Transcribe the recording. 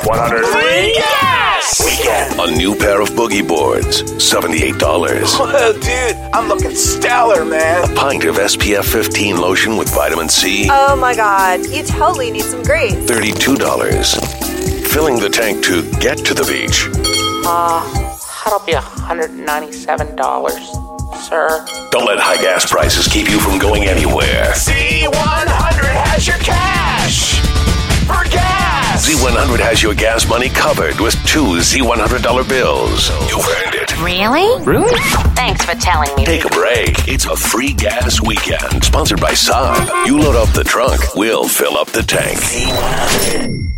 100 free gas weekend. A new pair of boogie boards, $78. Oh, dude, I'm looking stellar, man. A pint of SPF 15 lotion with vitamin C, Oh my God, you totally need some grace. $32. Filling the tank to get to the beach, That'll be $197, sir. Don't let high gas prices keep you from going anywhere. Z100 has your cash for gas. Z100 has your gas money covered with 2 Z100 bills. You've earned it. Really? Thanks for telling me. Take a break. It's a free gas weekend. Sponsored by Saab. You load up the trunk, we'll fill up the tank. Z100.